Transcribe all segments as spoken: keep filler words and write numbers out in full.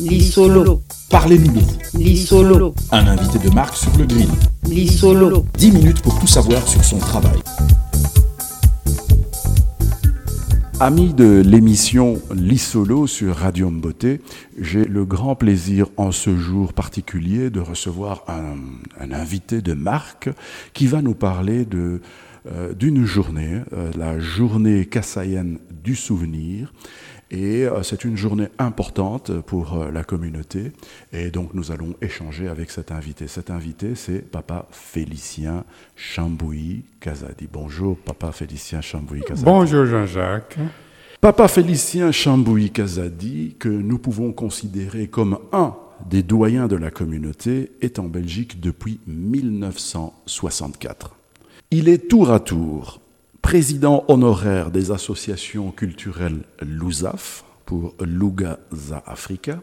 Lisolo. Parlez-nous de vous. Lisolo. Un invité de marque sur le grill. Lisolo. dix minutes pour tout savoir sur son travail. Amis de l'émission Lisolo sur Radio Mboté, j'ai le grand plaisir en ce jour particulier de recevoir un, un invité de marque qui va nous parler de, euh, d'une journée, euh, la journée kassaïenne du souvenir. Et euh, c'est une journée importante pour euh, la communauté. Et donc nous allons échanger avec cet invité. Cet invité, c'est Papa Félicien Chambouy Kazadi. Bonjour Papa Félicien Chambouy Kazadi. Bonjour Jean-Jacques. Papa Félicien Chambouy Kazadi, que nous pouvons considérer comme un des doyens de la communauté, est en Belgique depuis mille neuf cent soixante-quatre. Il est tour à tour président honoraire des associations culturelles Louzaf pour Louga za Africa,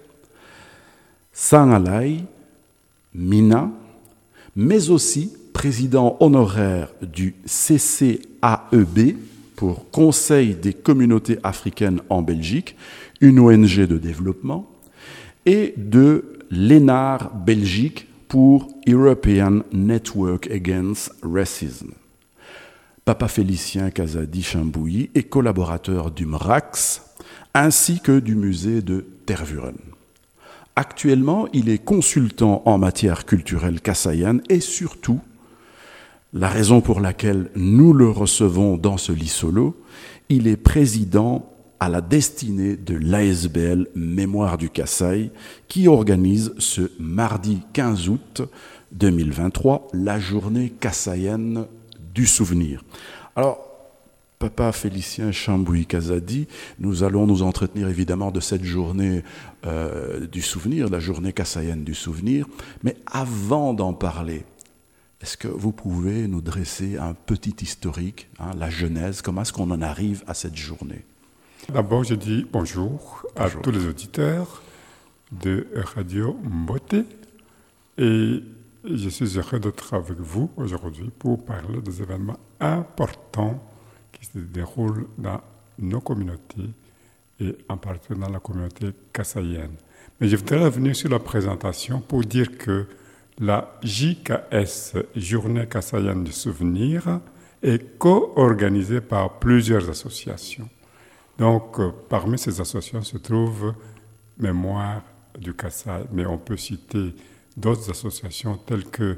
Sangalai, Mina, mais aussi président honoraire du C C A E B pour Conseil des communautés africaines en Belgique, une O N G de développement, et de l'E N A R Belgique pour European Network Against Racism. Papa Félicien Kazadi Chambouy est collaborateur du M R A X ainsi que du musée de Tervuren. Actuellement, il est consultant en matière culturelle kassaïenne et surtout, la raison pour laquelle nous le recevons dans ce Lisolo, il est président à la destinée de l'A S B L Mémoire du Kasaï qui organise ce mardi quinze août deux mille vingt-trois la journée kassaïenne du souvenir. Alors, Papa Félicien Chambouy Kazadi, nous allons nous entretenir évidemment de cette journée euh, du souvenir, la journée kassaïenne du souvenir, mais avant d'en parler, est-ce que vous pouvez nous dresser un petit historique, hein, la genèse, comment est-ce qu'on en arrive à cette journée? D'abord, je dis bonjour, bonjour à tous les auditeurs de Radio Mboté et je suis heureux d'être avec vous aujourd'hui pour parler des événements importants qui se déroulent dans nos communautés et en particulier dans la communauté kassaïenne. Mais je voudrais revenir sur la présentation pour dire que la J K S, Journée kassaïenne du souvenir, est co-organisée par plusieurs associations. Donc, euh, parmi ces associations se trouve Mémoire du Kasaï, mais on peut citer d'autres associations telles que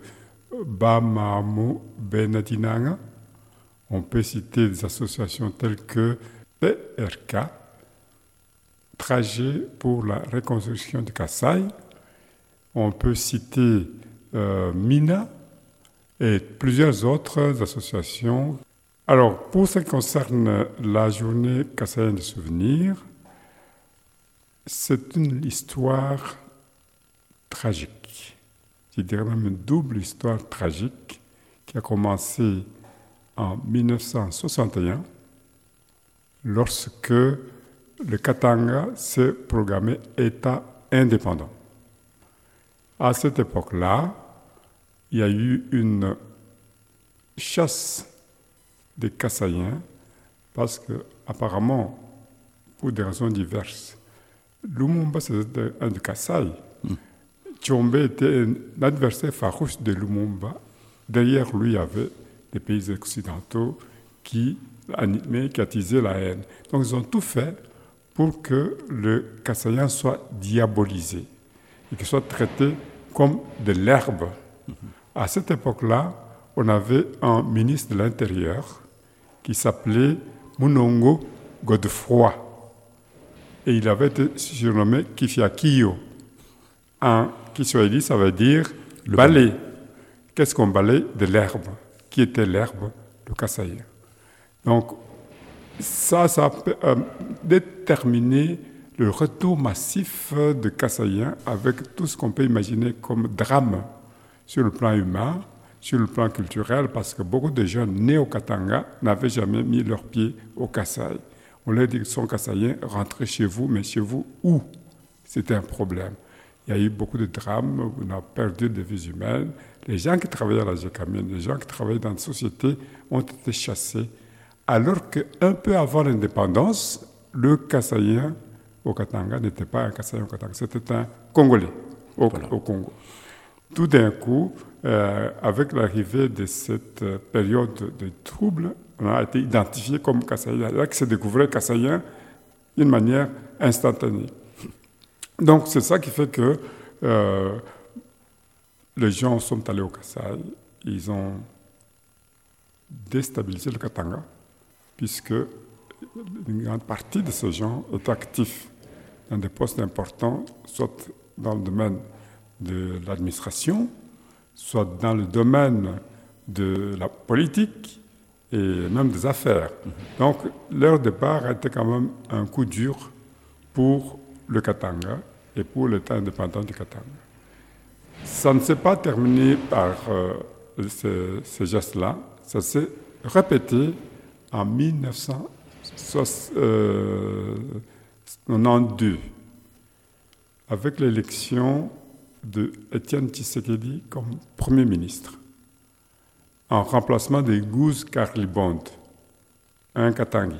Bamamu Benadinanga. On peut citer des associations telles que P R K, Trajet pour la reconstruction du Kasaï. On peut citer euh, Mina et plusieurs autres associations. Alors, pour ce qui concerne la journée kassaïenne de souvenir, c'est une histoire tragique. Je dirais même une double histoire tragique qui a commencé en mille neuf cent soixante et un lorsque le Katanga s'est proclamé État indépendant. À cette époque-là, il y a eu une chasse des Kassaïens parce que, apparemment, pour des raisons diverses, Lumumba c'était un de Kasaï. Mm. Tchombe était un adversaire farouche de Lumumba. Derrière lui, il y avait des pays occidentaux qui animaient, qui attisaient la haine. Donc, ils ont tout fait pour que le Kassaïen soit diabolisé et qu'il soit traité comme de l'herbe. Mm-hmm. À cette époque-là, on avait un ministre de l'Intérieur qui s'appelait Munongo Godefroy. Et il avait été surnommé Kifiakio. En Kiswahili, ça veut dire le balai. Qu'est-ce qu'on balaye? De l'herbe. Qui était l'herbe? Le Kassaïen. Donc, ça, ça a euh, déterminé le retour massif de Kassaïens avec tout ce qu'on peut imaginer comme drame sur le plan humain, sur le plan culturel, parce que beaucoup de gens nés au Katanga n'avaient jamais mis leurs pieds au Kasaï. On leur dit qu'ils sont Kassaïens, rentrez chez vous, mais chez vous, où? C'était un problème. Il y a eu beaucoup de drames, on a perdu des vies humaines. Les gens qui travaillaient à la Gécamine, les gens qui travaillaient dans la société ont été chassés. Alors qu'un peu avant l'indépendance, le Kassaïen au Katanga n'était pas un Kassaïen au Katanga, c'était un Congolais au, Voilà. au Congo. Tout d'un coup, euh, avec l'arrivée de cette euh, période de troubles, on a été identifié comme Kassaïen. Là, que s'est découvert Kassaïen d'une manière instantanée. Donc, c'est ça qui fait que euh, les gens sont allés au Kasaï, ils ont déstabilisé le Katanga, puisque une grande partie de ces gens étaient actifs dans des postes importants, soit dans le domaine de l'administration, soit dans le domaine de la politique et même des affaires. Donc, leur départ a été quand même un coup dur pour le Katanga et pour l'État indépendant du Katanga. Ça ne s'est pas terminé par euh, ces, ces gestes-là, ça s'est répété en dix-neuf cent quatre-vingt-douze, avec l'élection de Étienne Tshisekedi comme Premier ministre, en remplacement de Nguze Karlibonde, un Katangi.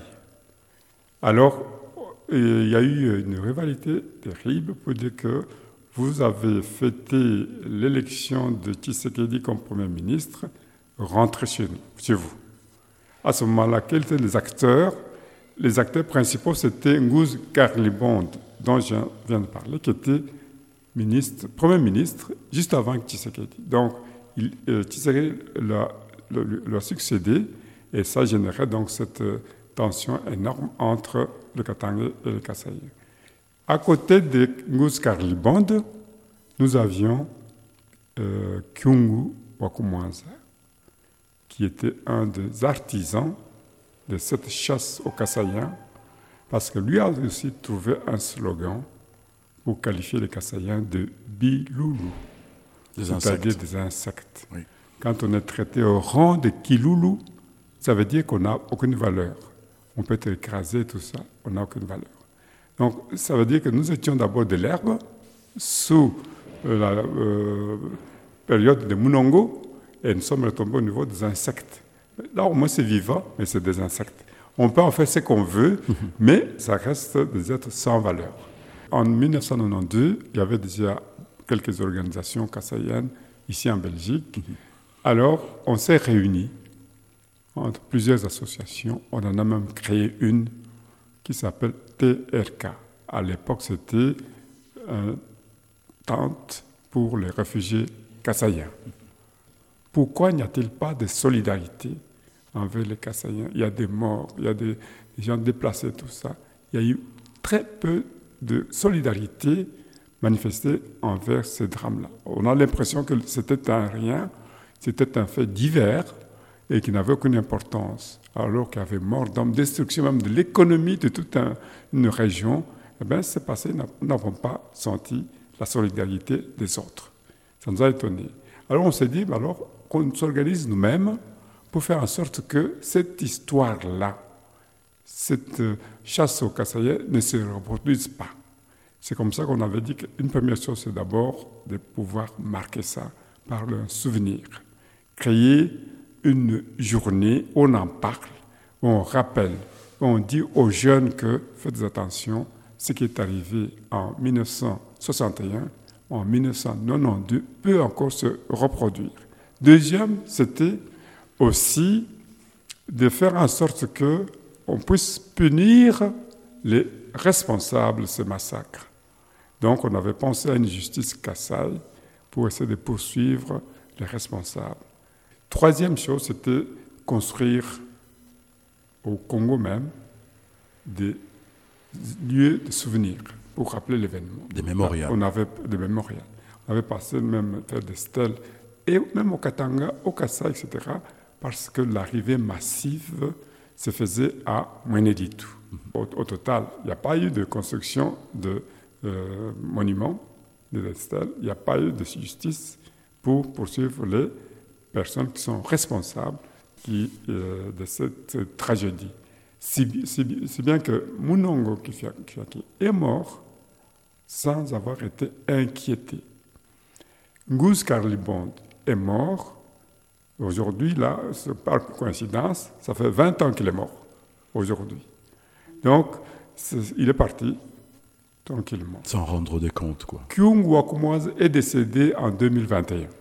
Alors, il y a eu une rivalité terrible pour dire que vous avez fêté l'élection de Tshisekedi comme Premier ministre, rentrez chez nous, chez vous. À ce moment-là, quels étaient les acteurs? Les acteurs principaux, c'était Nguze Karlibonde, dont je viens de parler, qui était ministre, Premier ministre juste avant Tshisekedi. Donc, il, euh, Tshisekedi l'a, l'a succédé et ça générait donc cette euh, tension énorme entre le Katanga et le Kasaï. À côté de Nguze Karlibonde, nous avions euh, Kyungu Wakumwanza, qui était un des artisans de cette chasse aux Kassaïens, parce que lui a aussi trouvé un slogan pour qualifier les Kassaïens de biloulou, Des c'est-à-dire insectes. des insectes. Oui. Quand on est traité au rang de kiloulou, ça veut dire qu'on n'a aucune valeur. On peut être écrasé, tout ça, on n'a aucune valeur. Donc, ça veut dire que nous étions d'abord de l'herbe, sous euh, la euh, période de Munongo, et nous sommes retombés au niveau des insectes. Là, au moins, c'est vivant, mais c'est des insectes. On peut en faire ce qu'on veut, mais ça reste des êtres sans valeur. En dix-neuf cent quatre-vingt-douze, il y avait déjà quelques organisations kassaïennes ici en Belgique. Alors, on s'est réunis entre plusieurs associations. On en a même créé une qui s'appelle T R K. À l'époque, c'était une tente pour les réfugiés kassaïens. Pourquoi n'y a-t-il pas de solidarité envers les Kassaïens? Il y a des morts, il y a des, des gens déplacés, tout ça. Il y a eu très peu de solidarité manifestée envers ces drames-là. On a l'impression que c'était un rien, c'était un fait divers et qui n'avait aucune importance. Alors qu'il y avait mort d'hommes, destruction même de l'économie de toute un, une région, eh bien, c'est passé, nous n'avons pas senti la solidarité des autres. Ça nous a étonnés. Alors on s'est dit, ben alors, qu'on s'organise nous-mêmes pour faire en sorte que cette histoire-là, cette chasse aux Kassaïens ne se reproduise pas. C'est comme ça qu'on avait dit qu'une première chose, c'est d'abord de pouvoir marquer ça par un souvenir. Créer une journée où on en parle, où on rappelle, où on dit aux jeunes que faites attention, ce qui est arrivé en dix-neuf cent soixante et un, en dix-neuf cent quatre-vingt-douze, peut encore se reproduire. Deuxième, c'était aussi de faire en sorte qu'on puisse punir les responsables de ce massacre. Donc, on avait pensé à une justice Kasaï pour essayer de poursuivre les responsables. Troisième chose, c'était construire au Congo même des lieux de souvenirs pour rappeler l'événement. Des mémorials. On avait des mémorials. On avait passé même faire des stèles, et même au Katanga, au Kasaï, et cetera, parce que l'arrivée massive se faisait à Mweneditu. Au, au total, il n'y a pas eu de construction de euh, monuments, de stèles, il n'y a pas eu de justice pour poursuivre les personnes qui sont responsables qui, euh, de cette euh, tragédie. Si, si, si bien que Munongo Kifyaki est mort sans avoir été inquiété. Nguze Karlibonde est mort. Aujourd'hui, là, par coïncidence, ça fait vingt ans qu'il est mort, aujourd'hui. Donc, c'est, il est parti tranquillement. Sans rendre des comptes, quoi. Kyung Wakumoise est décédé en deux mille vingt et un,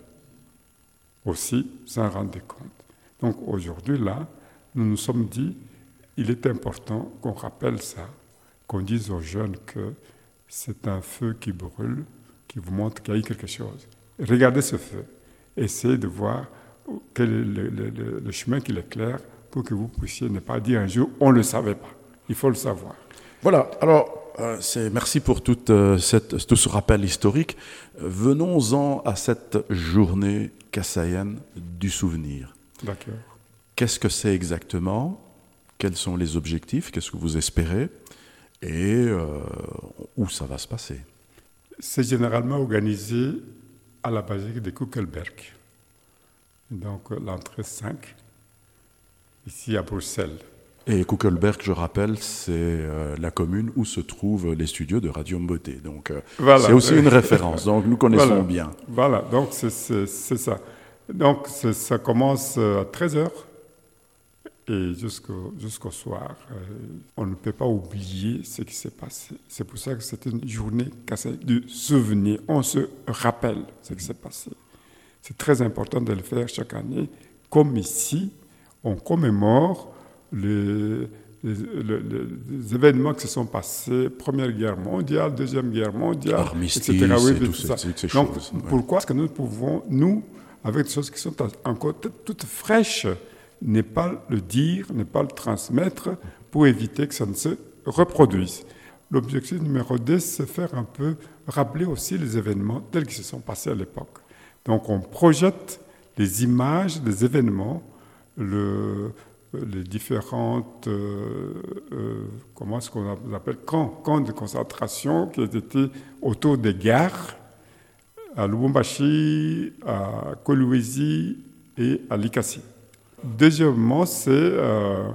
aussi sans rendre des comptes. Donc aujourd'hui, là, nous nous sommes dit, il est important qu'on rappelle ça, qu'on dise aux jeunes que c'est un feu qui brûle, qui vous montre qu'il y a eu quelque chose. Regardez ce feu, essayez de voir quel est le, le, le, le chemin qui l'éclaire pour que vous puissiez ne pas dire un jour, on ne le savait pas. Il faut le savoir. Voilà, alors, euh, c'est, merci pour toute, euh, cette, tout ce rappel historique. Venons-en à cette journée kassaïenne du souvenir. D'accord. Qu'est-ce que c'est exactement ? Quels sont les objectifs ? Qu'est-ce que vous espérez ? Et euh, où ça va se passer ? C'est généralement organisé à la basilique de Kuckelberg. Donc l'entrée cinq, ici à Bruxelles. Et Kuckelberg, je rappelle, c'est euh, la commune où se trouvent les studios de Radio Mboté. Donc euh, voilà. C'est aussi une référence, donc nous connaissons voilà. bien. Voilà, donc c'est, c'est, c'est ça. Donc c'est, ça commence à treize heures et jusqu'au, jusqu'au soir. Euh, on ne peut pas oublier ce qui s'est passé. C'est pour ça que c'est une journée du souvenir. On se rappelle ce qui s'est passé. C'est très important de le faire chaque année. Comme ici, on commémore les, les, les, les événements qui se sont passés, Première Guerre mondiale, Deuxième Guerre mondiale, Armistice et cetera. Oui, et tout tout ça. ces, ces Donc, choses. Pourquoi est-ce que nous pouvons, nous, avec des choses qui sont encore toutes fraîches, ne pas le dire, ne pas le transmettre pour éviter que ça ne se reproduise. L'objectif numéro deux, c'est faire un peu rappeler aussi les événements tels qu'ils se sont passés à l'époque. Donc on projette les images des événements, le, les différentes, euh, euh, comment est-ce qu'on appelle, camps, camps de concentration qui étaient autour des gares, à Lubumbashi, à Kolwezi et à Likasi. Deuxièmement, c'est euh,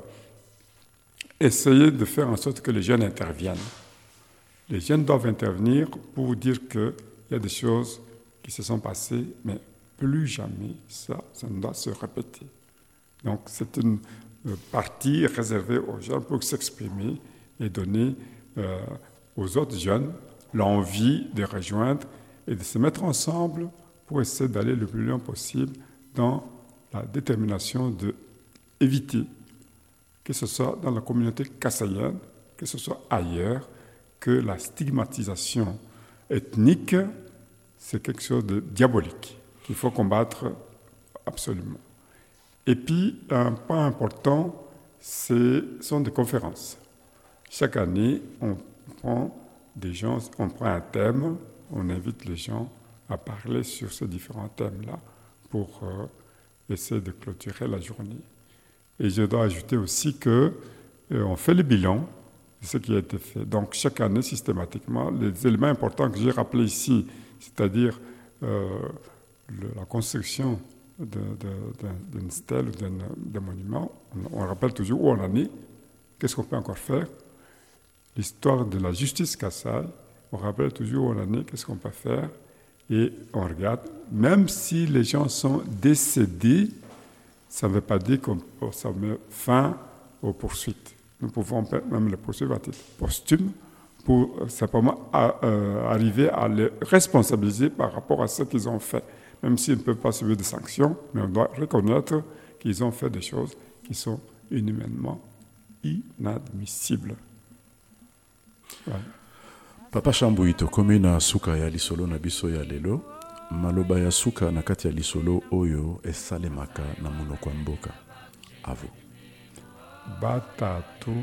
essayer de faire en sorte que les jeunes interviennent. Les jeunes doivent intervenir pour dire qu'il y a des choses qui se sont passées, mais plus jamais ça, ça ne doit se répéter. Donc c'est une euh, partie réservée aux jeunes pour s'exprimer et donner euh, aux autres jeunes l'envie de rejoindre et de se mettre ensemble pour essayer d'aller le plus loin possible dans la détermination d'éviter que ce soit dans la communauté kassaïenne, que ce soit ailleurs, que la stigmatisation ethnique, c'est quelque chose de diabolique qu'il faut combattre absolument. Et puis, un point important, ce sont des conférences. Chaque année, on prend des gens, on prend un thème, on invite les gens à parler sur ces différents thèmes-là pour euh, essayer de clôturer la journée. Et je dois ajouter aussi qu'on euh, fait le bilan de ce qui a été fait. Donc, chaque année, systématiquement, les éléments importants que j'ai rappelés ici, c'est-à-dire euh, le, la construction de, de, d'une stèle ou d'un, d'un monument, on, on rappelle toujours où on en est, qu'est-ce qu'on peut encore faire. L'histoire de la justice kassaï, on rappelle toujours où on en est, qu'est-ce qu'on peut faire. Et on regarde, même si les gens sont décédés, ça ne veut pas dire qu'on ça met fin aux poursuites. Nous pouvons même les poursuivre à titre posthume pour simplement à, euh, arriver à les responsabiliser par rapport à ce qu'ils ont fait. Même s'ils ne peuvent pas subir de sanctions, mais on doit reconnaître qu'ils ont fait des choses qui sont inhumainement inadmissibles. Ouais. Papa Shambui tokomi na suka ya lisolo na biso ya lelo, maloba ya suka na kati ya lisolo oyo esalemaka na monoko ya mboka. A vous. Batatu,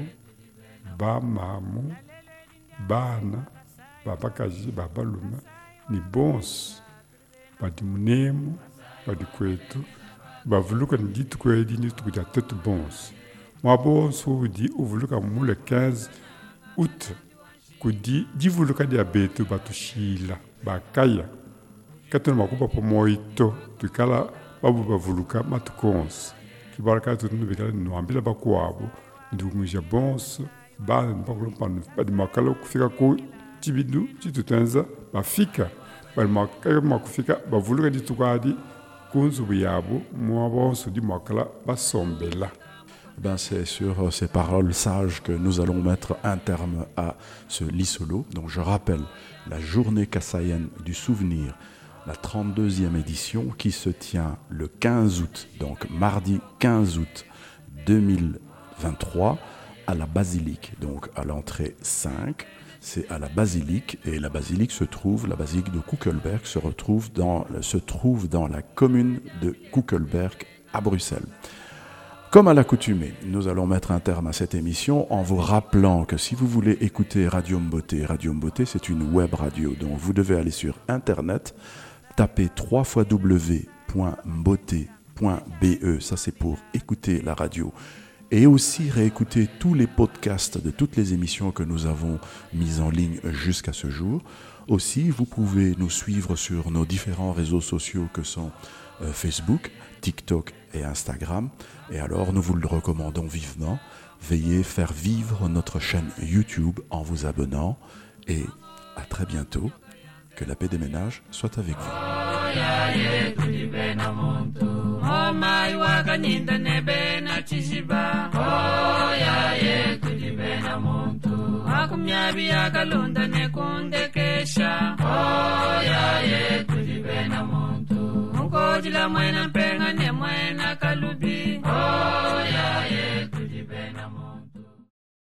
bamamu, bana, babakaji, babaluma, ni bons, badi munemu, badi kwetu, bavuluka ni ditu kwedi ni tukuja tetu bons. Mwa bons ou di uvuluka mu le quinze août. Kudi divuluka dia betu batushila bakaya katuna makupa po moito tukala babu bavuluka matukons kibaraka tutunu bikala nwambila bakwabo ndumuja bons ba mpakulu panu badi makalo kufika ku tibidu titutenza bafika bali makalo makufika bavuluka ditukadi kunzu buyabo mwa bonso di makala basombela. Ben, c'est sur ces paroles sages que nous allons mettre un terme à ce Lissolo. Donc je rappelle la journée kassaïenne du souvenir, la trente-deuxième édition qui se tient le quinze août, donc mardi quinze août deux mille vingt-trois à la basilique, donc à l'entrée cinq. C'est à la basilique, et la basilique se trouve, la basilique de Koekelberg se, retrouve dans, se trouve dans la commune de Koekelberg à Bruxelles. Comme à l'accoutumée, nous allons mettre un terme à cette émission en vous rappelant que si vous voulez écouter Radio Mboté, Radio Mboté c'est une web radio, donc vous devez aller sur internet, taper w w w point mboté point b e, ça c'est pour écouter la radio, et aussi réécouter tous les podcasts de toutes les émissions que nous avons mises en ligne jusqu'à ce jour. Aussi, vous pouvez nous suivre sur nos différents réseaux sociaux que sont euh, Facebook, TikTok et Instagram. Et alors, nous vous le recommandons vivement. Veuillez faire vivre notre chaîne YouTube en vous abonnant. Et à très bientôt. Que la paix des ménages soit avec vous. Kojila mwena mpenga ne mwena kalubi. Oh yeah yeah.